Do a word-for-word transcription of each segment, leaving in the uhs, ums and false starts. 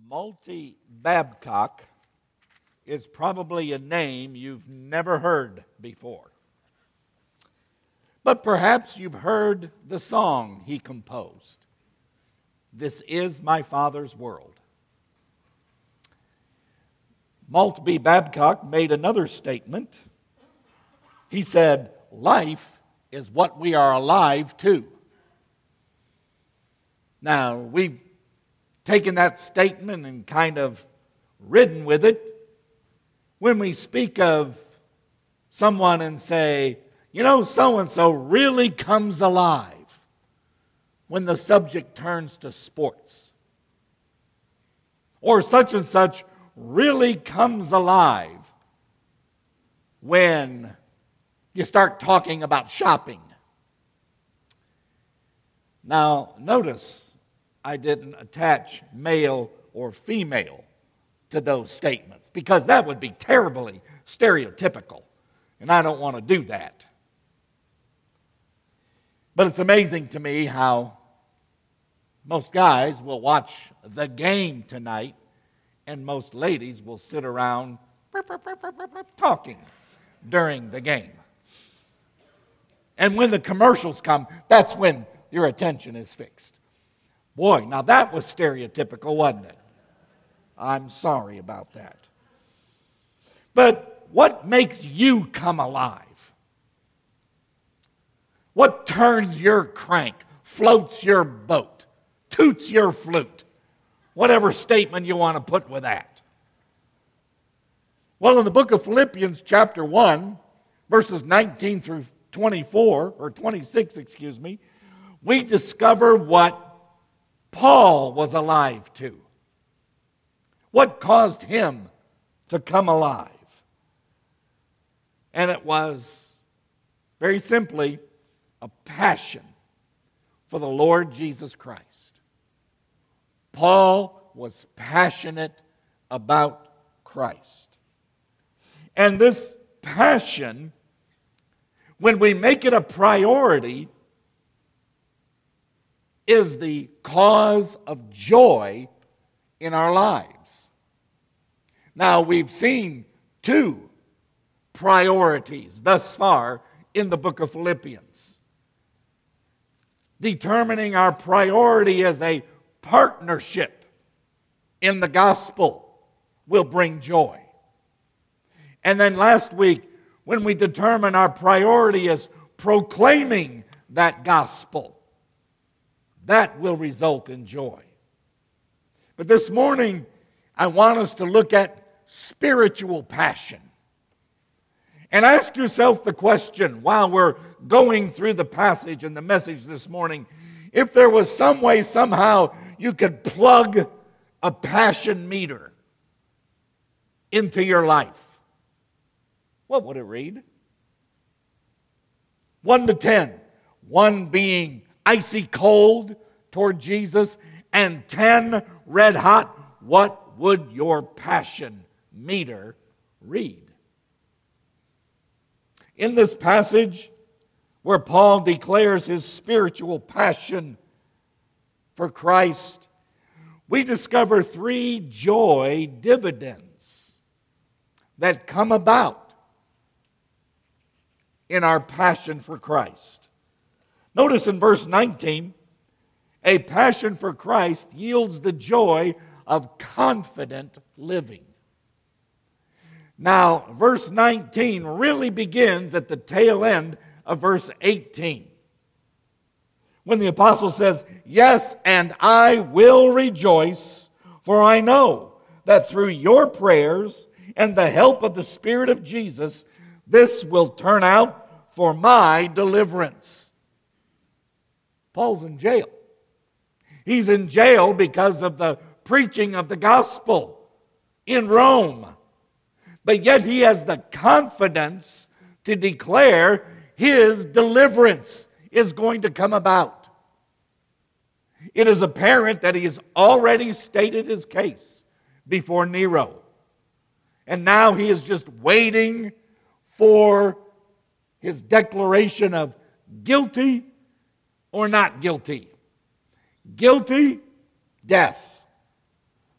Malty Babcock is probably a name you've never heard before. But perhaps you've heard the song he composed, "This Is My Father's World." Maltby Babcock made another statement. He said, "Life is what we are alive to." Now, we've taken that statement and kind of ridden with it when we speak of someone and say, you know, so-and-so really comes alive when the subject turns to sports. Or such and such really comes alive when you start talking about shopping. Now, notice I didn't attach male or female to those statements because that would be terribly stereotypical, and I don't want to do that. But it's amazing to me how most guys will watch the game tonight and most ladies will sit around talking during the game. And when the commercials come, that's when your attention is fixed. Boy, now that was stereotypical, wasn't it? I'm sorry about that. But what makes you come alive? What turns your crank, floats your boat, toots your flute? Whatever statement you want to put with that. Well, in the book of Philippians chapter one, verses nineteen through twenty-four, or twenty-six, excuse me, we discover what Paul was alive to. What caused him to come alive? And it was, very simply, a passion for the Lord Jesus Christ. Paul was passionate about Christ. And this passion, when we make it a priority, is the cause of joy in our lives. Now, we've seen two priorities thus far in the book of Philippians. Determining our priority as a partnership in the gospel will bring joy. And then last week, when we determine our priority as proclaiming that gospel, that will result in joy. But this morning, I want us to look at spiritual passion. And ask yourself the question, while we're going through the passage and the message this morning, if there was some way, somehow, you could plug a passion meter into your life, what would it read? One to ten. One being icy cold toward Jesus, and ten red hot. What would your passion meter read? In this passage, where Paul declares his spiritual passion for Christ, we discover three joy dividends that come about in our passion for Christ. Notice in verse nineteen, a passion for Christ yields the joy of confident living. Now, verse nineteen really begins at the tail end of verse eighteen, when the apostle says, "Yes, and I will rejoice, for I know that through your prayers and the help of the Spirit of Jesus, this will turn out for my deliverance." Paul's in jail. He's in jail because of the preaching of the gospel in Rome. But yet he has the confidence to declare his deliverance is going to come about. It is apparent that he has already stated his case before Nero. And now he is just waiting for his declaration of guilty or not guilty. Guilty, death.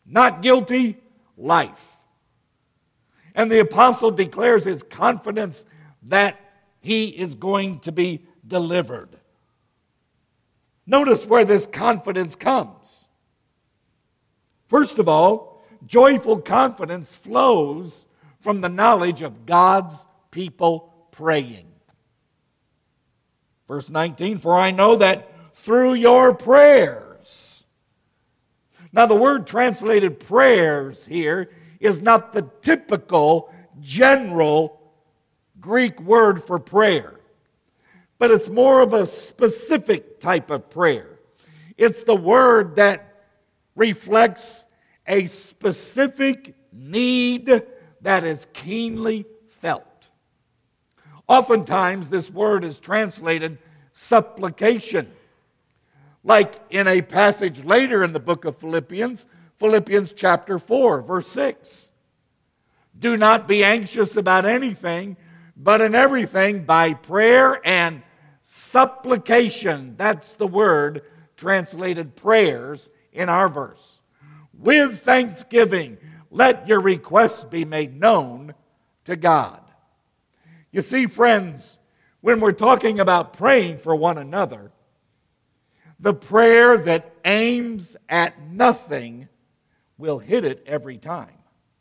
Not guilty, life. And the apostle declares his confidence that he is going to be delivered. Notice where this confidence comes. First of all, joyful confidence flows from the knowledge of God's people praying. Verse nineteen, for I know that through your prayers. Now the word translated prayers here is not the typical general Greek word for prayer, but it's more of a specific type of prayer. It's the word that reflects a specific need that is keenly felt. Oftentimes, this word is translated supplication. Like in a passage later in the book of Philippians, Philippians chapter four, verse six. Do not be anxious about anything, but in everything by prayer and supplication. That's the word translated prayers in our verse. With thanksgiving, let your requests be made known to God. You see, friends, when we're talking about praying for one another, the prayer that aims at nothing will hit it every time.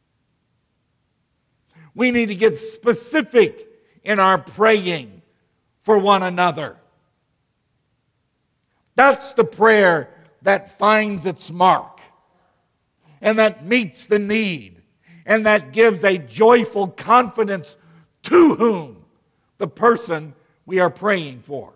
We need to get specific in our praying for one another. That's the prayer that finds its mark and that meets the need and that gives a joyful confidence to whom? The person we are praying for.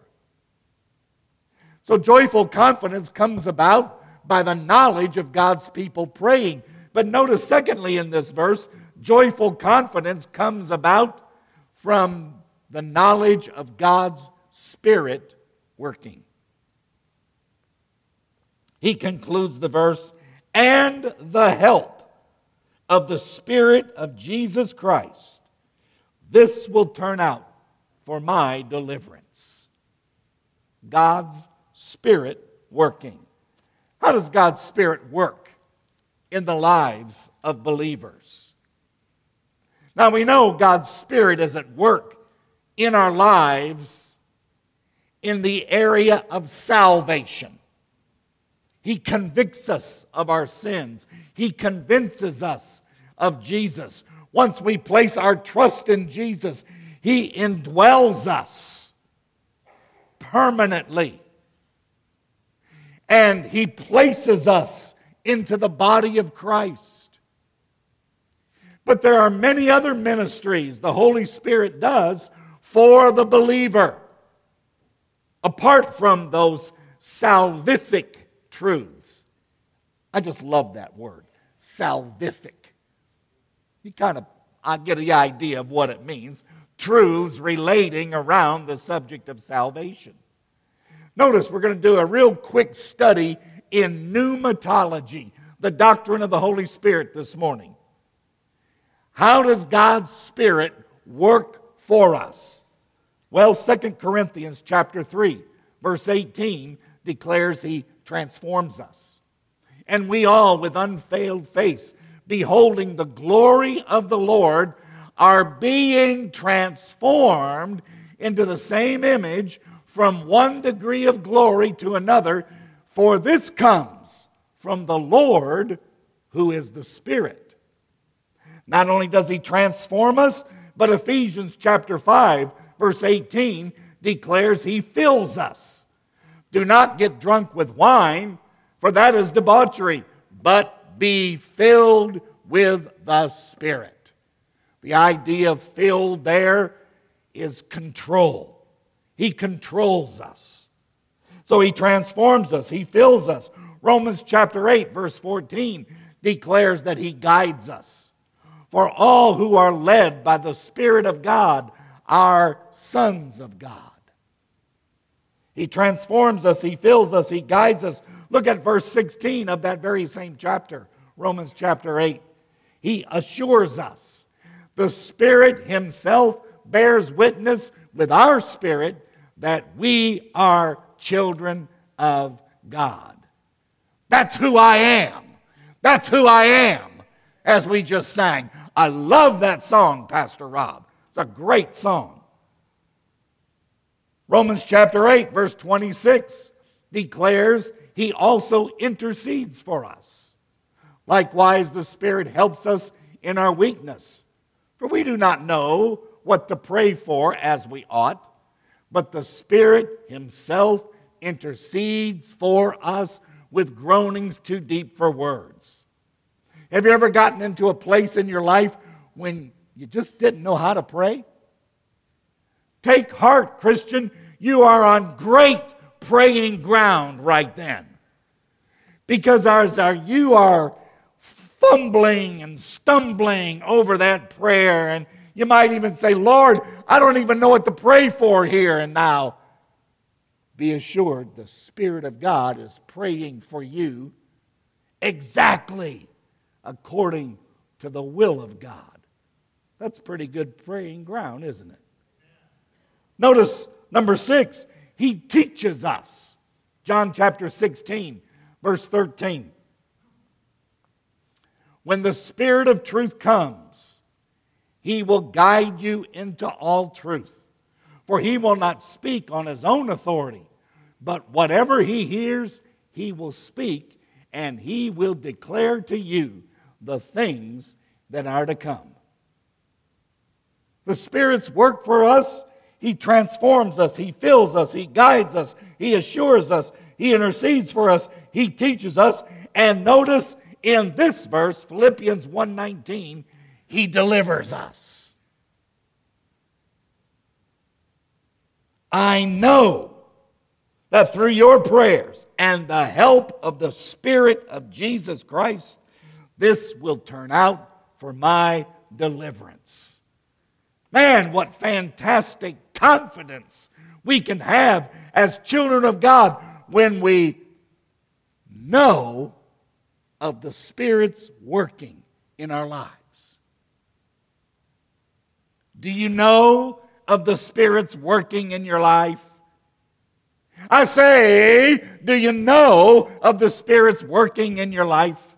So joyful confidence comes about by the knowledge of God's people praying. But notice secondly in this verse, joyful confidence comes about from the knowledge of God's Spirit working. He concludes the verse, and the help of the Spirit of Jesus Christ. This will turn out for my deliverance. God's Spirit working. How does God's Spirit work in the lives of believers? Now we know God's Spirit is at work in our lives in the area of salvation. He convicts us of our sins. He convinces us of Jesus. Once we place our trust in Jesus, He indwells us permanently. And He places us into the body of Christ. But there are many other ministries the Holy Spirit does for the believer, apart from those salvific truths. I just love that word, salvific. You kind of, I get the idea of what it means. Truths relating around the subject of salvation. Notice we're going to do a real quick study in pneumatology, the doctrine of the Holy Spirit this morning. How does God's Spirit work for us? Well, Second Corinthians chapter three, verse eighteen declares He transforms us. And we all, with unveiled face, beholding the glory of the Lord, are being transformed into the same image from one degree of glory to another, for this comes from the Lord who is the Spirit. Not only does He transform us, but Ephesians chapter five, verse eighteen declares He fills us. Do not get drunk with wine, for that is debauchery, but be filled with the Spirit. The idea of filled there is control. He controls us. So He transforms us. He fills us. Romans chapter eight, verse fourteen declares that He guides us. For all who are led by the Spirit of God are sons of God. He transforms us. He fills us. He guides us. Look at verse sixteen of that very same chapter, Romans chapter eight. He assures us. The Spirit Himself bears witness with our spirit that we are children of God. That's who I am. That's who I am, as we just sang. I love that song, Pastor Rob. It's a great song. Romans chapter eight, verse twenty-six declares he also intercedes for us. Likewise, the Spirit helps us in our weakness. For we do not know what to pray for as we ought, but the Spirit himself intercedes for us with groanings too deep for words. Have you ever gotten into a place in your life when you just didn't know how to pray? Take heart, Christian. You are on great praying ground right then. Because as are, you are fumbling and stumbling over that prayer, and you might even say, Lord, I don't even know what to pray for here and now. Be assured the Spirit of God is praying for you exactly according to the will of God. That's pretty good praying ground, isn't it? Notice number six, he teaches us. John chapter sixteen, verse thirteen. When the Spirit of truth comes, he will guide you into all truth. For he will not speak on his own authority, but whatever he hears, he will speak, and he will declare to you the things that are to come. The Spirit's work for us, he transforms us, he fills us, he guides us, he assures us, he intercedes for us, he teaches us, and notice in this verse, Philippians one nineteen, he delivers us. I know that through your prayers and the help of the Spirit of Jesus Christ, this will turn out for my deliverance. Man, what fantastic confidence we can have as children of God when we know of the Spirit's working in our lives. Do you know of the Spirit's working in your life? I say, do you know of the Spirit's working in your life?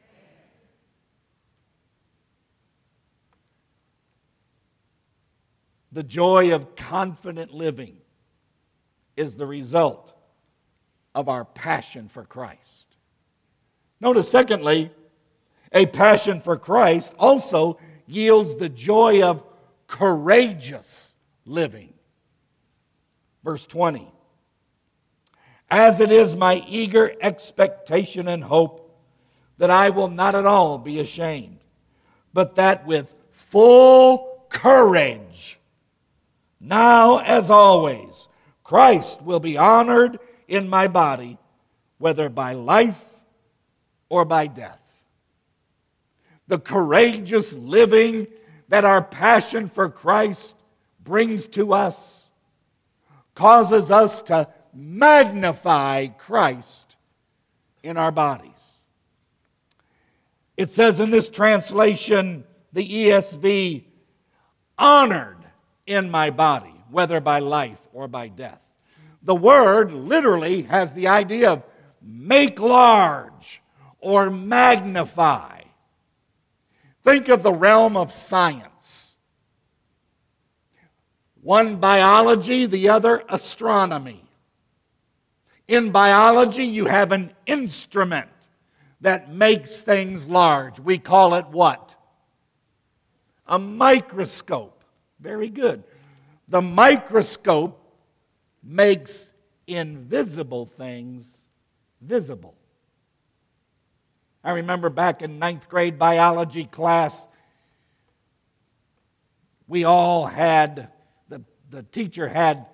The joy of confident living is the result of our passion for Christ. Notice, secondly, a passion for Christ also yields the joy of courageous living. Verse twenty. As it is my eager expectation and hope that I will not at all be ashamed, but that with full courage, now as always, Christ will be honored in my body, whether by life or by death. The courageous living that our passion for Christ brings to us causes us to magnify Christ in our bodies. It says in this translation, the E S V, honored in my body, whether by life or by death. The word literally has the idea of make large or magnify. Think of the realm of science. One biology, the other astronomy. In biology, you have an instrument that makes things large. We call it what? A microscope. Very good. The microscope makes invisible things visible. I remember back in ninth grade biology class, we all had, the, the teacher had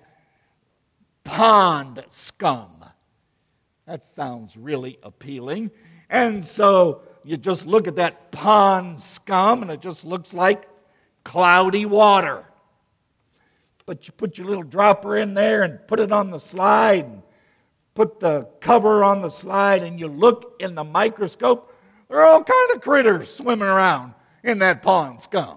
pond scum. That sounds really appealing. And so you just look at that pond scum and it just looks like cloudy water. But you put your little dropper in there and put it on the slide, and put the cover on the slide, and you look in the microscope, there are all kinds of critters swimming around in that pond scum.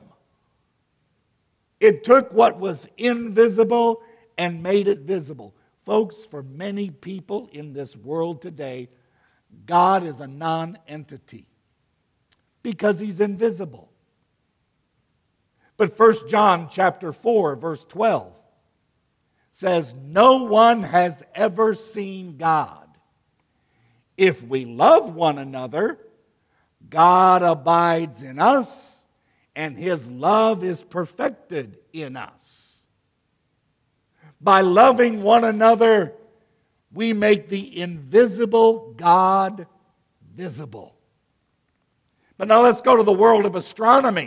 It took what was invisible and made it visible. Folks, for many people in this world today, God is a non-entity. because he's invisible. But First John chapter four, verse twelve says, no one has ever seen God. If we love one another, God abides in us, and his love is perfected in us. By loving one another, we make the invisible God visible. But now let's go to the world of astronomy.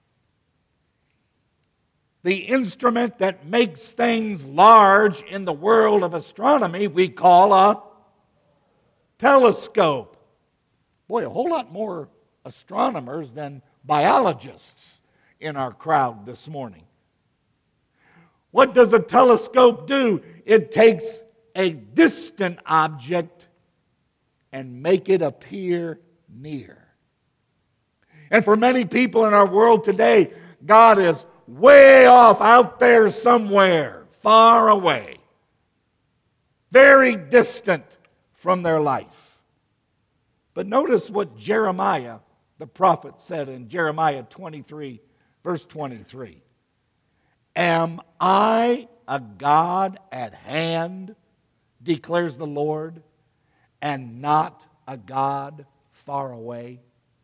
The instrument that makes things large in the world of astronomy we call a telescope. Boy, a whole lot more astronomers than biologists in our crowd this morning. What does a telescope do? It takes a distant object and make it appear near. And for many people in our world today, God is way off out there somewhere, far away, very distant from their life. But notice what Jeremiah, the prophet, said in Jeremiah twenty-three, verse twenty-three. Am I a God at hand, declares the Lord, and not a God far away?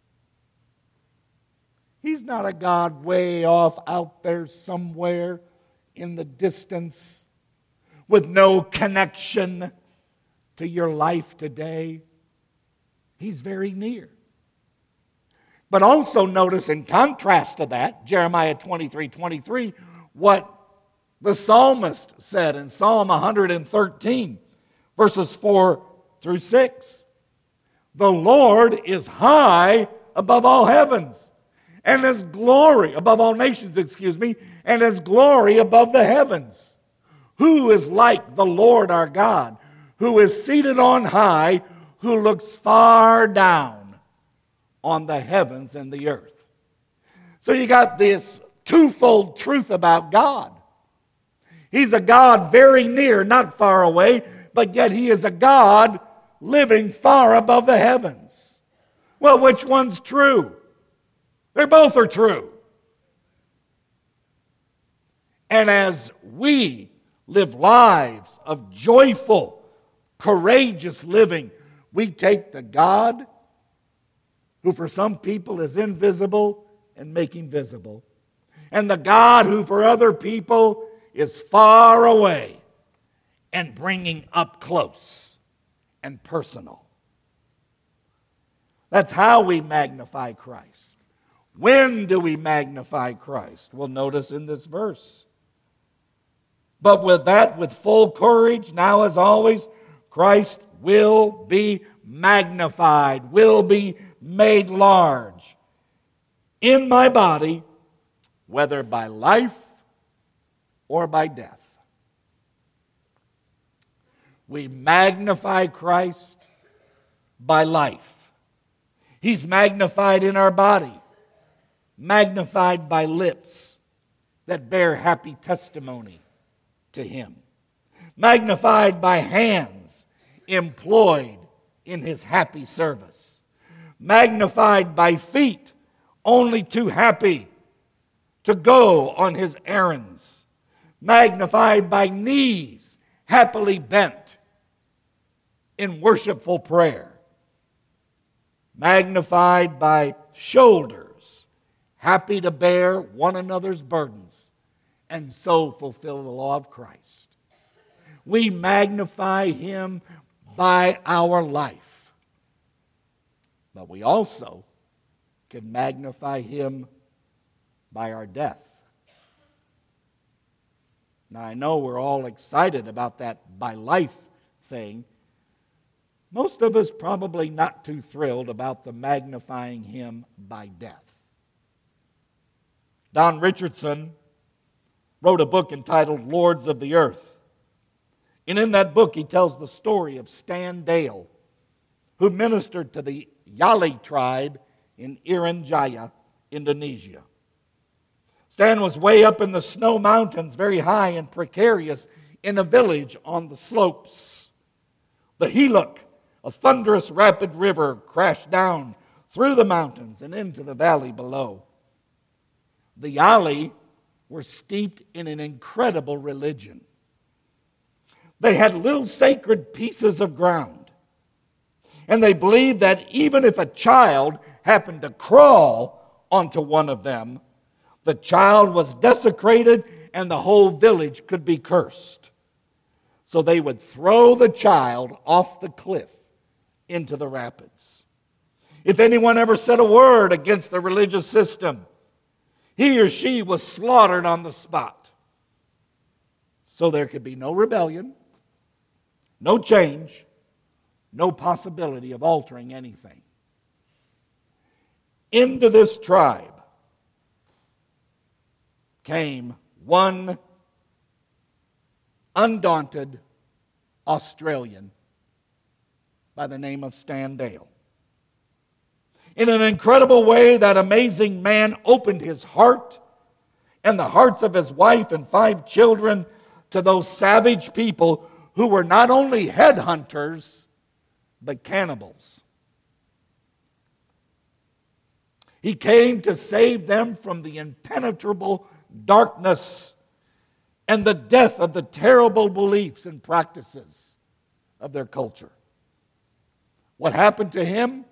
He's not a God way off out there somewhere in the distance with no connection to your life today. He's very near. But also notice, in contrast to that, Jeremiah twenty-three twenty-three, what the psalmist said in Psalm one thirteen, verses four through six. The Lord is high above all heavens, and his glory, above all nations, excuse me, and his glory above the heavens. Who is like the Lord our God, who is seated on high, who looks far down on the heavens and the earth? So you got this twofold truth about God. He's a God very near, not far away, but yet he is a God living far above the heavens. Well, which one's true? They both are true. And as we live lives of joyful, courageous living, we take the God who for some people is invisible and making visible, and the God who for other people is far away and bringing up close and personal. That's how we magnify Christ. When do we magnify Christ? Well, notice in this verse. But with that, with full courage, now as always, Christ will be magnified, will be made large in my body, whether by life or by death. We magnify Christ by life. He's magnified in our body, magnified by lips that bear happy testimony to him, magnified by hands employed in his happy service, magnified by feet only too happy to go on his errands, magnified by knees happily bent in worshipful prayer, magnified by shoulders happy to bear one another's burdens and so fulfill the law of Christ. We magnify him by our life, but we also can magnify him by our death. Now, I know we're all excited about that by life thing. Most of us probably not too thrilled about the magnifying him by death. Don Richardson wrote a book entitled Lords of the Earth. And in that book, he tells the story of Stan Dale, who ministered to the Yali tribe in Irian Jaya, Indonesia. Stan was way up in the snow mountains, very high and precarious, in a village on the slopes. The Heluk, a thunderous rapid river, crashed down through the mountains and into the valley below. The Yali were steeped in an incredible religion. They had little sacred pieces of ground, and they believed that even if a child happened to crawl onto one of them, the child was desecrated and the whole village could be cursed. So they would throw the child off the cliff into the rapids. If anyone ever said a word against the religious system, he or she was slaughtered on the spot. So there could be no rebellion, no change, no possibility of altering anything. Into this tribe came one undaunted Australian by the name of Stan Dale. In an incredible way, that amazing man opened his heart and the hearts of his wife and five children to those savage people who were not only headhunters, but cannibals. He came to save them from the impenetrable darkness and the death of the terrible beliefs and practices of their culture. What happened to him?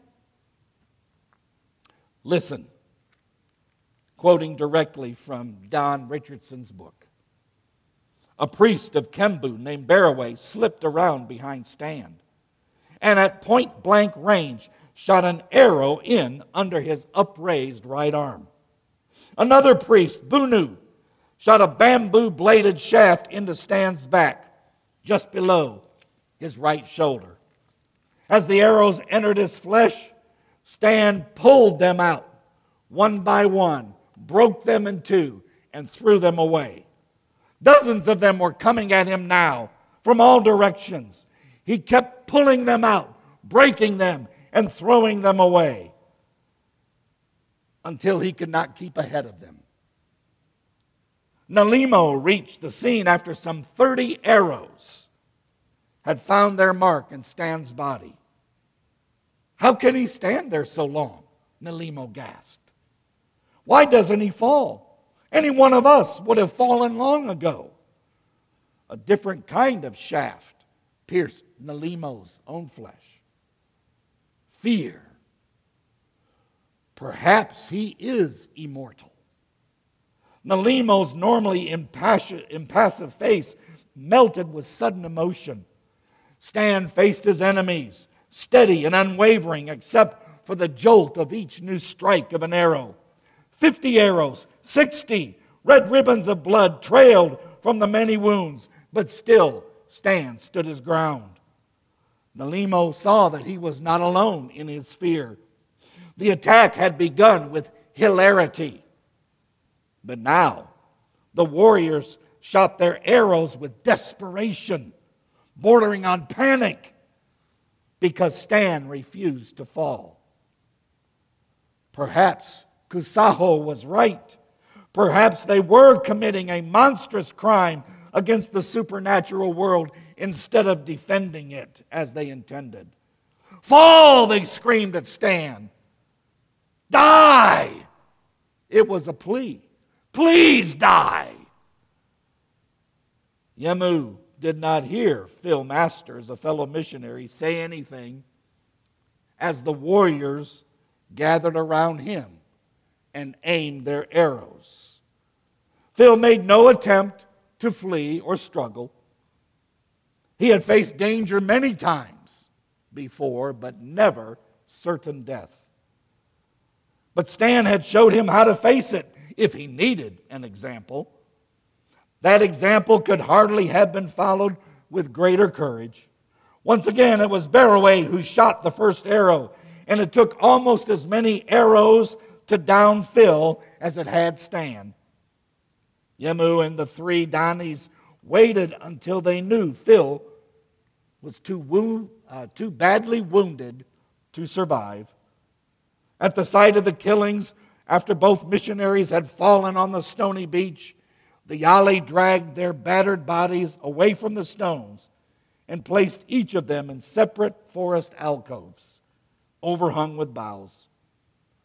Listen, quoting directly from Don Richardson's book. A priest of Kembu named Barraway slipped around behind Stan and at point blank range shot an arrow in under his upraised right arm. Another priest, Bunu, shot a bamboo-bladed shaft into Stan's back, just below his right shoulder. As the arrows entered his flesh, Stan pulled them out, one by one, broke them in two, and threw them away. Dozens of them were coming at him now, from all directions. He kept pulling them out, breaking them, and throwing them away, until he could not keep ahead of them. Nalimo reached the scene after some thirty arrows had found their mark in Stan's body. How can he stand there so long? Nalimo gasped. Why doesn't he fall? Any one of us would have fallen long ago. A different kind of shaft pierced Nalimo's own flesh. Fear. Perhaps he is immortal. Nalimo's normally impassive face melted with sudden emotion. Stan faced his enemies, steady and unwavering, except for the jolt of each new strike of an arrow. Fifty arrows, sixty, red ribbons of blood trailed from the many wounds, but still Stan stood his ground. Nalimo saw that he was not alone in his fear. The attack had begun with hilarity, but now the warriors shot their arrows with desperation, bordering on panic, because Stan refused to fall. Perhaps Kusaho was right. Perhaps they were committing a monstrous crime against the supernatural world instead of defending it as they intended. Fall, they screamed at Stan. Die! It was a plea. Please die! Yemu did not hear Phil Masters, a fellow missionary, say anything as the warriors gathered around him and aimed their arrows. Phil made no attempt to flee or struggle. He had faced danger many times before, but never certain death. But Stan had showed him how to face it if he needed an example. That example could hardly have been followed with greater courage. Once again, it was Barraway who shot the first arrow, and it took almost as many arrows to down Phil as it had Stan. Yemu and the three Danis waited until they knew Phil was too, wo- uh, too badly wounded to survive. At the sight of the killings, after both missionaries had fallen on the stony beach, the Yali dragged their battered bodies away from the stones and placed each of them in separate forest alcoves, overhung with boughs.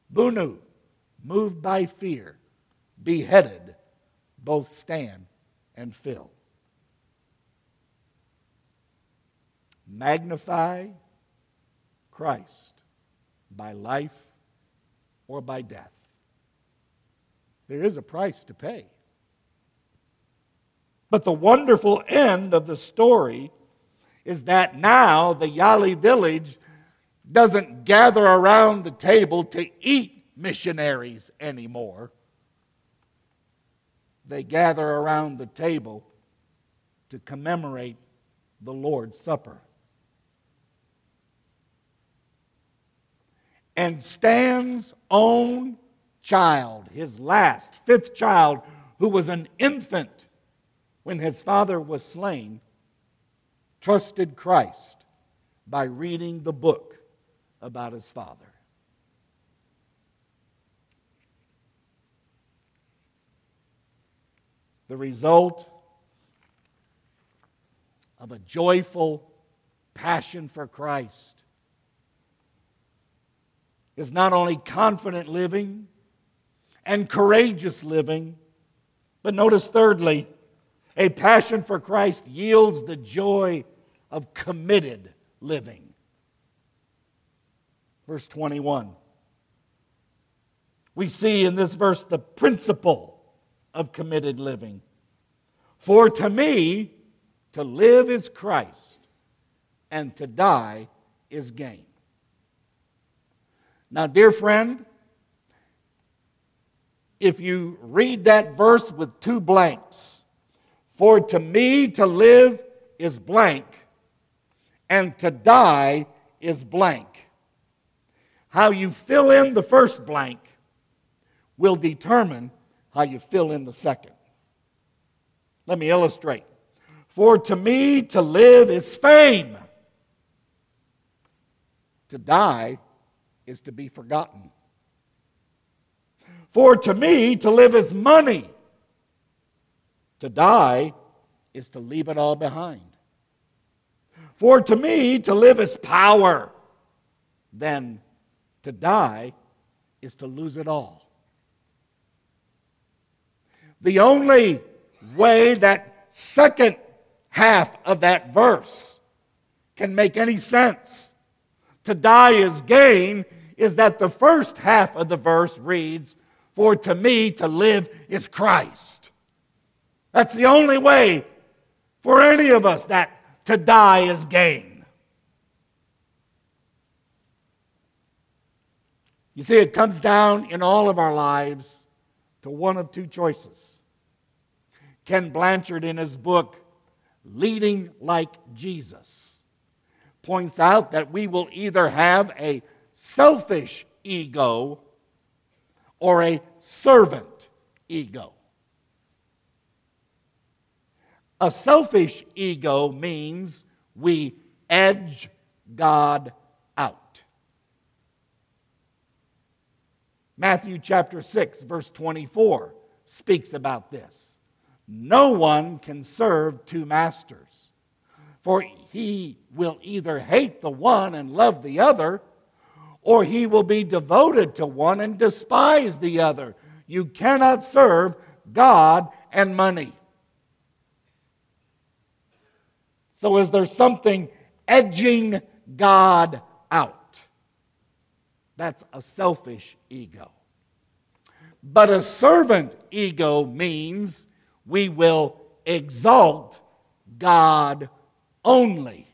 Bunu, moved by fear, beheaded, both stand and fill. Magnify Christ by life or by death. There is a price to pay. But the wonderful end of the story is that now the Yali village doesn't gather around the table to eat missionaries anymore. They gather around the table to commemorate the Lord's Supper. And Stan's own child, his last, fifth child, who was an infant when his father was slain, trusted Christ by reading the book about his father. The result of a joyful passion for Christ is not only confident living and courageous living, but notice thirdly, a passion for Christ yields the joy of committed living. Verse twenty-one. We see in this verse the principle of committed living. For to me, to live is Christ, and to die is gain. Now, dear friend, if you read that verse with two blanks, for to me to live is blank, and to die is blank. How you fill in the first blank will determine how you fill in the second. Let me illustrate. For to me to live is fame. To die is to be forgotten. For to me to live is money. To die is to leave it all behind. For to me to live is power. Then to die is to lose it all. The only way that second half of that verse can make any sense, to die is gain, is that the first half of the verse reads, for to me to live is Christ. That's the only way for any of us that to die is gain. You see, it comes down in all of our lives to one of two choices. Ken Blanchard, in his book, Leading Like Jesus, points out that we will either have a selfish ego or a servant ego. A selfish ego means we edge God out. Matthew chapter six, verse twenty-four speaks about this. No one can serve two masters, for he will either hate the one and love the other, or he will be devoted to one and despise the other. You cannot serve God and money. So is there something edging God out? That's a selfish ego. But a servant ego means we will exalt God only.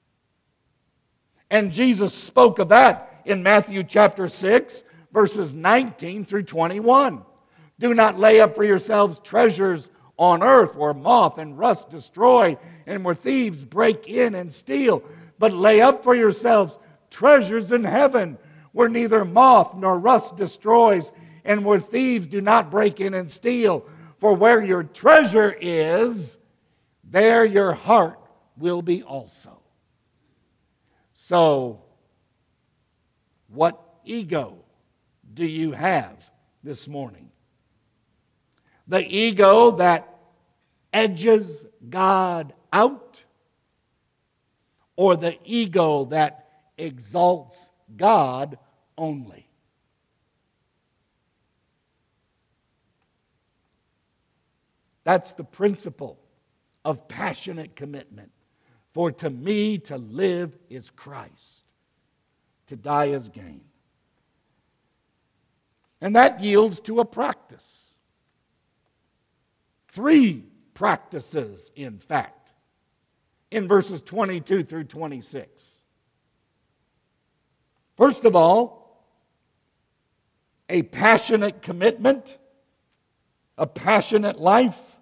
And Jesus spoke of that in Matthew chapter six, verses nineteen through twenty-one. Do not lay up for yourselves treasures on earth where moth and rust destroy and where thieves break in and steal, but lay up for yourselves treasures in heaven where neither moth nor rust destroys and where thieves do not break in and steal. For where your treasure is, there your heart will be also. So, what ego do you have this morning? The ego that edges God out, or the ego that exalts God only? That's the principle of passionate commitment. For to me to live is Christ, to die is gain. And that yields to a practice. Three practices, in fact, in verses twenty-two through twenty-six. First of all, a passionate commitment, a passionate life,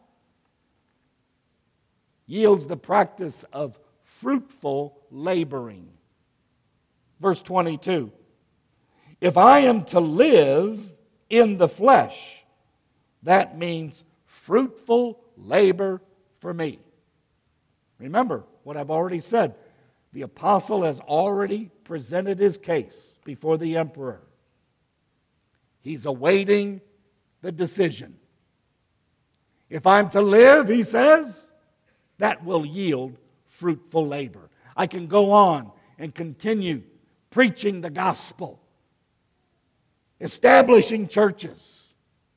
yields the practice of fruitful laboring. Verse twenty-two, if I am to live in the flesh, that means fruitful labor for me. Remember what I've already said. The apostle has already presented his case before the emperor. He's awaiting the decision. If I'm to live, he says, that will yield fruitful labor. I can go on and continue preaching the gospel, establishing churches,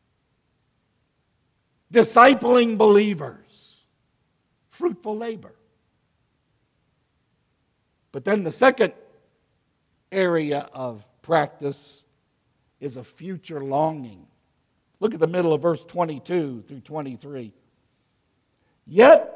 discipling believers, fruitful labor. But then the second area of practice is a future longing. Look at the middle of verse twenty-two through twenty-three. Yet,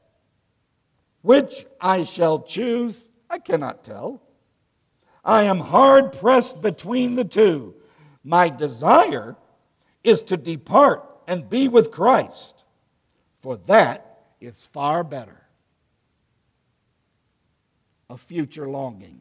which I shall choose, I cannot tell. I am hard pressed between the two. My desire is to depart and be with Christ, for that is far better. A future longing.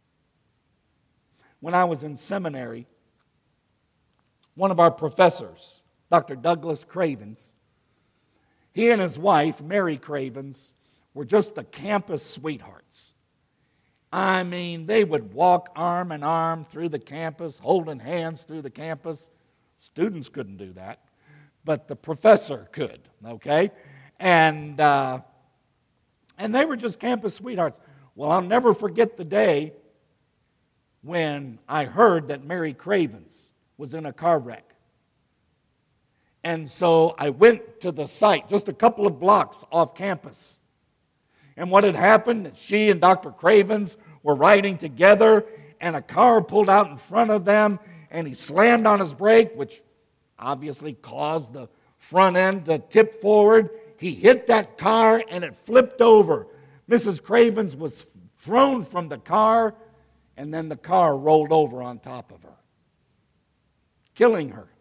When I was in seminary, one of our professors, Doctor Douglas Cravens, he and his wife, Mary Cravens, were just the campus sweethearts. I mean, they would walk arm in arm through the campus, holding hands through the campus. Students couldn't do that, but the professor could, okay? And, uh, and they were just campus sweethearts. Well, I'll never forget the day when I heard that Mary Cravens was in a car wreck. And so I went to the site, just a couple of blocks off campus. And what had happened, she and Doctor Cravens were riding together, and a car pulled out in front of them, and he slammed on his brake, which obviously caused the front end to tip forward. He hit that car, and it flipped over. Missus Cravens was thrown from the car, and then the car rolled over on top of her, killing her.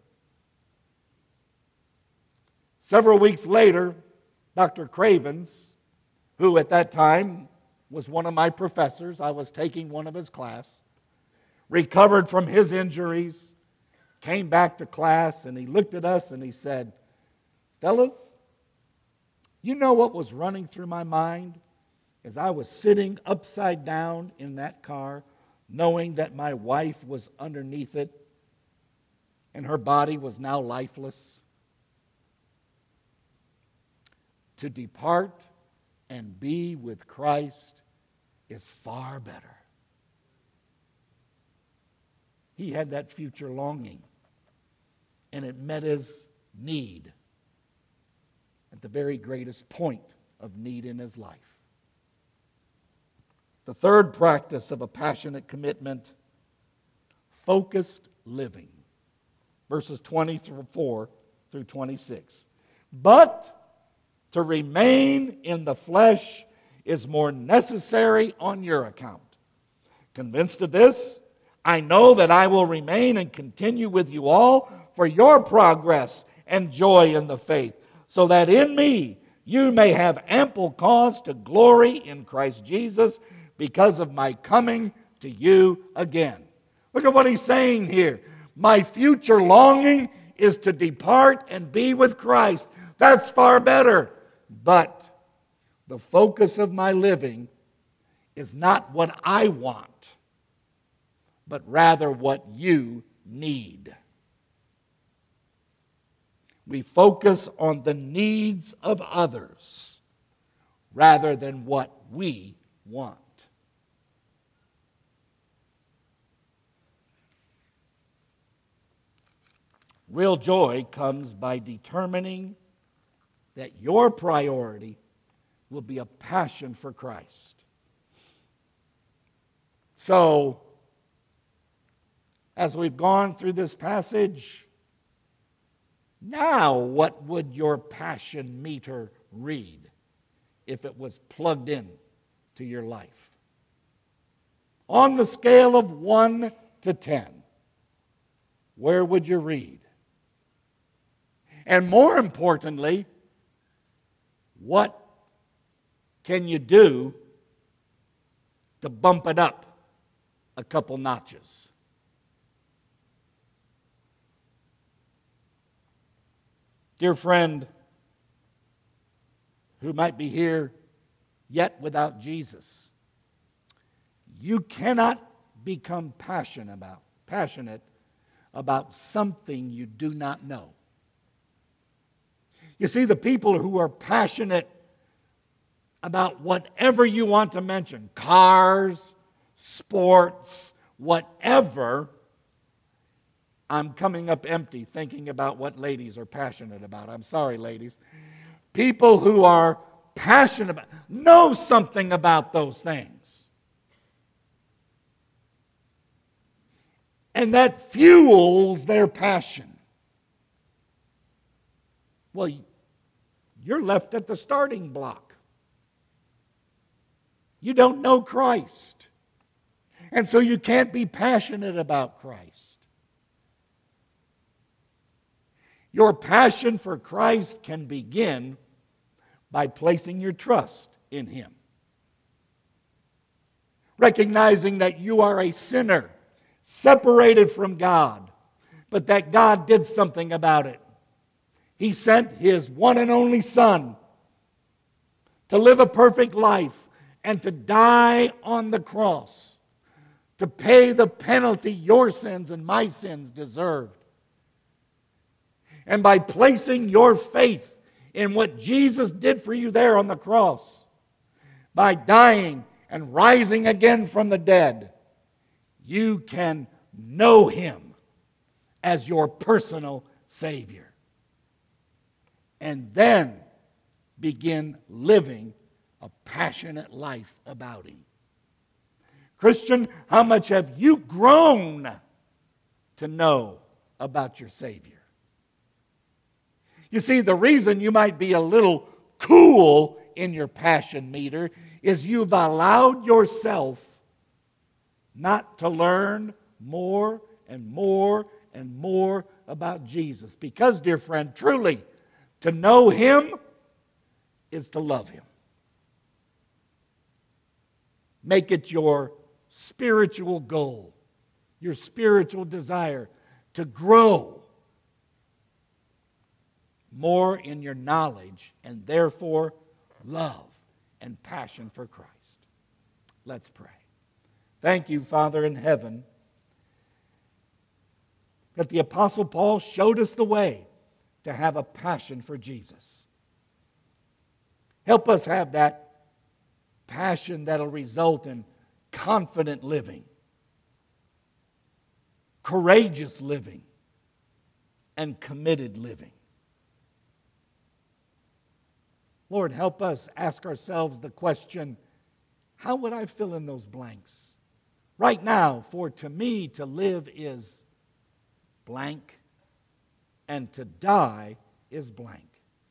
Several weeks later, Doctor Cravens, who at that time was one of my professors, I was taking one of his class, recovered from his injuries, came back to class, and he looked at us and he said, "Fellas, you know what was running through my mind as I was sitting upside down in that car, knowing that my wife was underneath it and her body was now lifeless? To depart and be with Christ is far better." He had that future longing, and it met his need at the very greatest point of need in his life. The third practice of a passionate commitment, focused living. Verses twenty-four through twenty-six. But to remain in the flesh is more necessary on your account. Convinced of this, I know that I will remain and continue with you all for your progress and joy in the faith, so that in me you may have ample cause to glory in Christ Jesus because of my coming to you again. Look at what he's saying here. My future longing is to depart and be with Christ. That's far better. But the focus of my living is not what I want, but rather what you need. We focus on the needs of others rather than what we want. Real joy comes by determining that your priority will be a passion for Christ. So, as we've gone through this passage, now what would your passion meter read if it was plugged in to your life? On the scale of one to ten, where would you read? And more importantly, what can you do to bump it up a couple notches? Dear friend, who might be here yet without Jesus, you cannot become passionate about, passionate about something you do not know. You see, the people who are passionate about whatever you want to mention, cars, sports, whatever, I'm coming up empty thinking about what ladies are passionate about. I'm sorry, ladies. People who are passionate about, know something about those things. And that fuels their passion. Well, you're left at the starting block. You don't know Christ. And so you can't be passionate about Christ. Your passion for Christ can begin by placing your trust in Him. Recognizing that you are a sinner, separated from God, but that God did something about it. He sent His one and only Son to live a perfect life and to die on the cross, to pay the penalty your sins and my sins deserved. And by placing your faith in what Jesus did for you there on the cross, by dying and rising again from the dead, you can know Him as your personal Savior. And then begin living a passionate life about Him. Christian, how much have you grown to know about your Savior? You see, the reason you might be a little cool in your passion meter is you've allowed yourself not to learn more and more and more about Jesus. Because, dear friend, truly, to know Him is to love Him. Make it your spiritual goal, your spiritual desire to grow more in your knowledge and therefore love and passion for Christ. Let's pray. Thank you, Father in heaven, that the Apostle Paul showed us the way to have a passion for Jesus. Help us have that passion that'll result in confident living, courageous living, and committed living. Lord, help us ask ourselves the question, how would I fill in those blanks? Right now, for to me to live is blank, and to die is blank.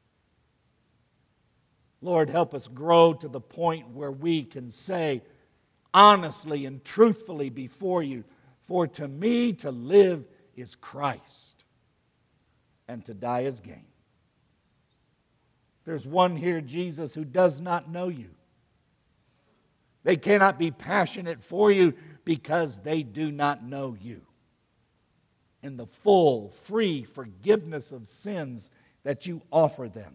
Lord, help us grow to the point where we can say honestly and truthfully before you, for to me to live is Christ, and to die is gain. There's one here, Jesus, who does not know you. They cannot be passionate for you because they do not know you. In the full, free forgiveness of sins that you offer them.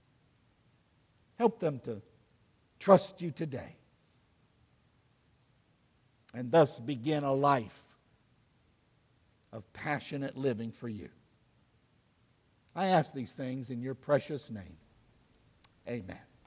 Help them to trust you today and thus begin a life of passionate living for you. I ask these things in your precious name. Amen.